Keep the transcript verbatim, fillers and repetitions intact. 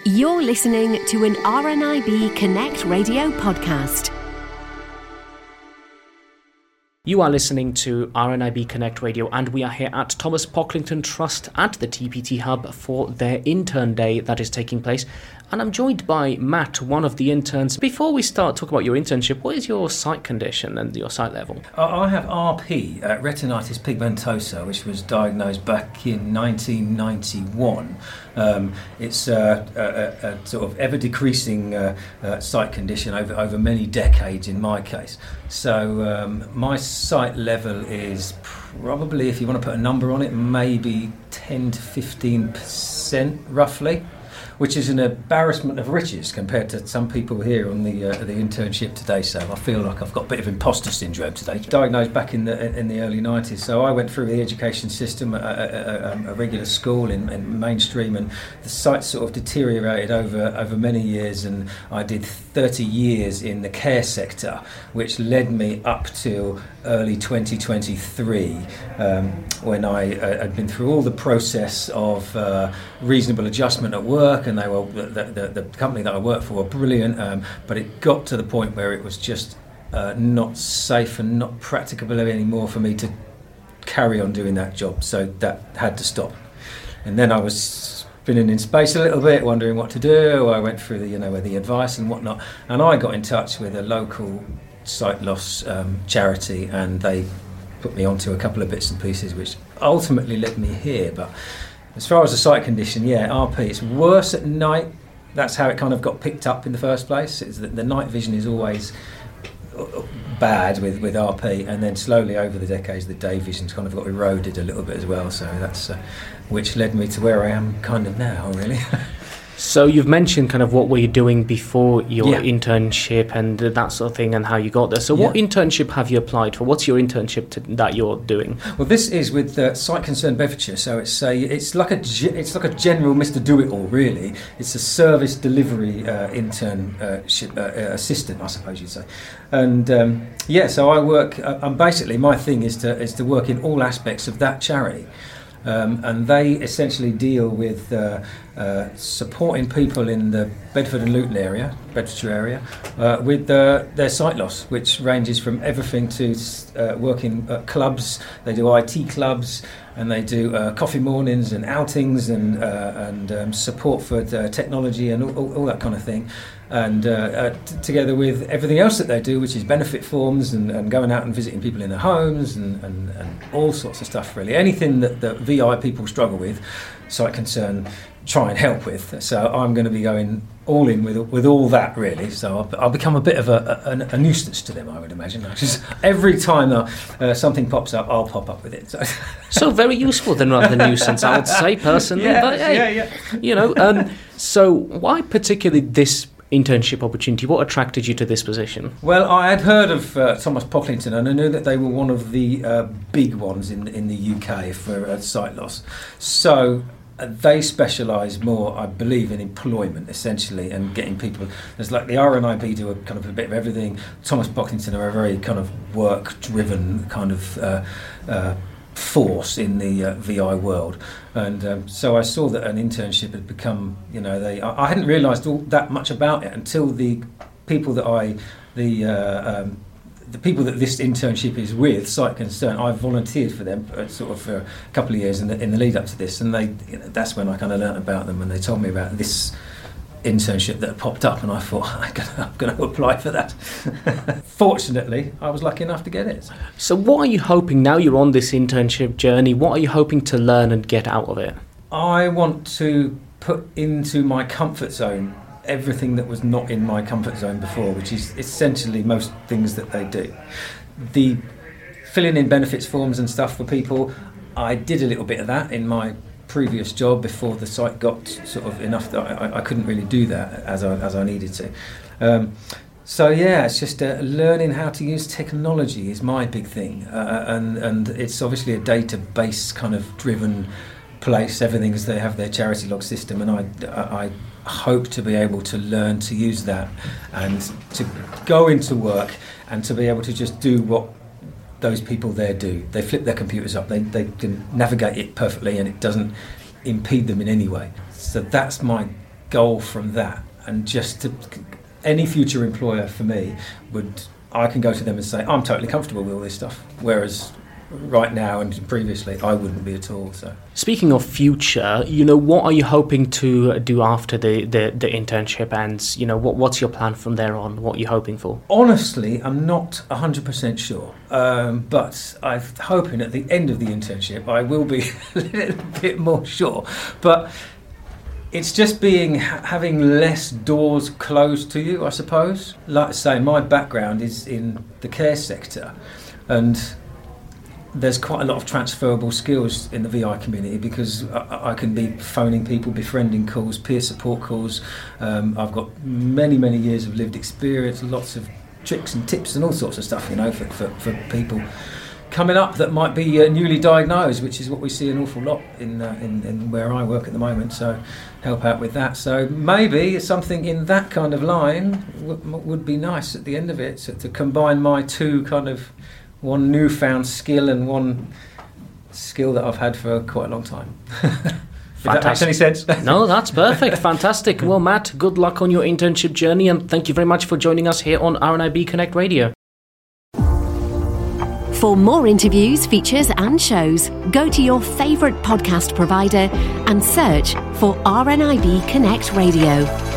You're listening to an R N I B Connect Radio podcast. You are listening to R N I B Connect Radio, and we are here at Thomas Pocklington Trust at the T P T Hub for their intern day that is taking place. And I'm joined by Matt, one of the interns. Before we start talking about your internship, what is your sight condition and your sight level? I have R P, uh, retinitis pigmentosa, which was diagnosed back in nineteen ninety-one. Um, it's uh, a, a, a sort of ever-decreasing uh, uh, sight condition over, over many decades in my case. So um, my sight level is probably, if you want to put a number on it, maybe ten to fifteen percent roughly, which is an embarrassment of riches compared to some people here on the uh, the internship today. So I feel like I've got a bit of imposter syndrome today. Diagnosed back in the in the early nineties, so I went through the education system, a, a, a, a regular school in, in mainstream, and the sight sort of deteriorated over over many years, and I did thirty years in the care sector, which led me up till early twenty twenty-three, um, when I uh, had been through all the process of uh, reasonable adjustment at work. And they were the, the, the company that I worked for were brilliant, um, but it got to the point where it was just uh, not safe and not practicable anymore for me to carry on doing that job. So that had to stop. And then I was spinning in space a little bit, wondering what to do. I went through the you know the advice and whatnot, and I got in touch with a local sight loss um, charity, and they put me onto a couple of bits and pieces, which ultimately led me here. But as far as the sight condition, yeah, R P, it's worse at night. That's how it kind of got picked up in the first place. It's that the night vision is always bad with, with R P, and then slowly over the decades the day vision's kind of got eroded a little bit as well. So that's uh, which led me to where I am kind of now, really. So you've mentioned kind of what were you doing before your yeah. internship and that sort of thing, and how you got there. So what yeah. internship have you applied for? What's your internship to, that you're doing? Well, this is with uh, Sight Concern Bedfordshire. So it's a it's like a it's like a general Mister Do-It-All, really. It's a service delivery uh, intern uh, ship, uh, assistant, I suppose you'd say. And um, yeah, so I work. Uh, and basically, my thing is to is to work in all aspects of that charity. Um, and they essentially deal with uh, uh, supporting people in the Bedford and Luton area, Bedfordshire area, uh, with uh, their sight loss, which ranges from everything to uh, working at clubs. They do I T clubs, and they do uh, coffee mornings and outings and uh, and um, support for uh, technology and all, all that kind of thing. And uh, uh, t- together with everything else that they do, which is benefit forms and, and going out and visiting people in their homes and, and, and all sorts of stuff, really. Anything that, that V I people struggle with, Sight Concern try and help with. So I'm going to be going all in with with all that, really. So I'll, I'll become a bit of a, a, a nuisance to them, I would imagine. Just every time uh, uh, something pops up, I'll pop up with it. So, so very useful then, rather than nuisance, I would say, personally. Yeah, but, hey, yeah, yeah. You know, um, so why particularly this internship opportunity? What attracted you to this position? Well, I had heard of uh, Thomas Pocklington, and I knew that they were one of the uh, big ones in in the U K for uh, sight loss. So uh, they specialise more, I believe, in employment essentially, and getting people. There's like the R N I B do a kind of a bit of everything. Thomas Pocklington are a very kind of work-driven kind of Uh, uh, force in the uh, V I world, and um, so I saw that an internship had become, you know, they. I, I hadn't realised all that much about it until the people that I, the uh, um, the people that this internship is with, Sight Concern. I volunteered for them uh, sort of for a couple of years in the, in the lead up to this, and they. You know, that's when I kind of learnt about them, and they told me about this internship that had popped up, and I thought I'm going to apply for that. Fortunately, I was lucky enough to get it. So what are you hoping, now you're on this internship journey, what are you hoping to learn and get out of it? I want to put into my comfort zone everything that was not in my comfort zone before, which is essentially most things that they do. The filling in benefits forms and stuff for people, I did a little bit of that in my previous job before the site got sort of enough that I, I couldn't really do that as I, as I needed to. Um, so yeah, it's just uh, learning how to use technology is my big thing, uh, and and it's obviously a database kind of driven place. Everything's they have their charity log system, and I I hope to be able to learn to use that and to go into work and to be able to just do what those people there do. They flip their computers up, they, they can navigate it perfectly, and it doesn't impede them in any way. So that's my goal from that, and just to any future employer for me would, I can go to them and say I'm totally comfortable with all this stuff, whereas right now and previously I wouldn't be at all. So speaking of future, you know, what are you hoping to do after the, the, the internship ends? You know, what what's your plan from there on? What are you hoping for? Honestly, I'm not one hundred percent sure, um, but I'm hoping at the end of the internship I will be a little bit more sure. But it's just being having less doors closed to you, I suppose. Like I say, my background is in the care sector, and there's quite a lot of transferable skills in the V I community, because I, I can be phoning people, befriending calls, peer support calls. Um, I've got many, many years of lived experience, lots of tricks and tips and all sorts of stuff, you know, for, for, for people coming up that might be uh, newly diagnosed, which is what we see an awful lot in, uh, in in where I work at the moment. So help out with that. So maybe something in that kind of line w- would be nice at the end of it, so to combine my two kind of, one newfound skill and one skill that I've had for quite a long time. If that makes any sense. No, that's perfect. Fantastic. Well, Matt, good luck on your internship journey, and thank you very much for joining us here on R N I B Connect Radio. For more interviews, features and shows, go to your favourite podcast provider and search for R N I B Connect Radio.